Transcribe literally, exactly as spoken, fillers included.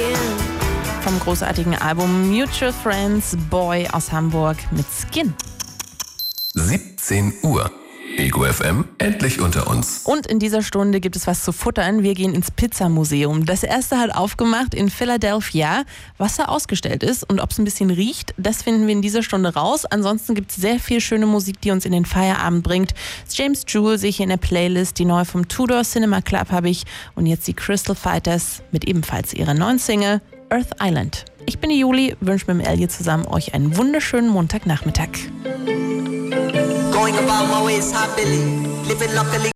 Vom großartigen Album Mutual Friends, Boy aus Hamburg mit Skin. siebzehn Uhr. Ego F M, endlich unter uns. Und in dieser Stunde gibt es was zu futtern. Wir gehen ins Pizzamuseum. Das erste hat aufgemacht in Philadelphia. Was da ausgestellt ist und ob es ein bisschen riecht, das finden wir in dieser Stunde raus. Ansonsten gibt es sehr viel schöne Musik, die uns in den Feierabend bringt. James Jewel sehe ich hier in der Playlist. Die neue vom Tudor Cinema Club habe ich. Und jetzt die Crystal Fighters mit ebenfalls ihrer neuen Single Earth Island. Ich bin die Juli, wünsche mit dem Elliot zusammen euch einen wunderschönen Montagnachmittag. Going about my ways happily, living luckily.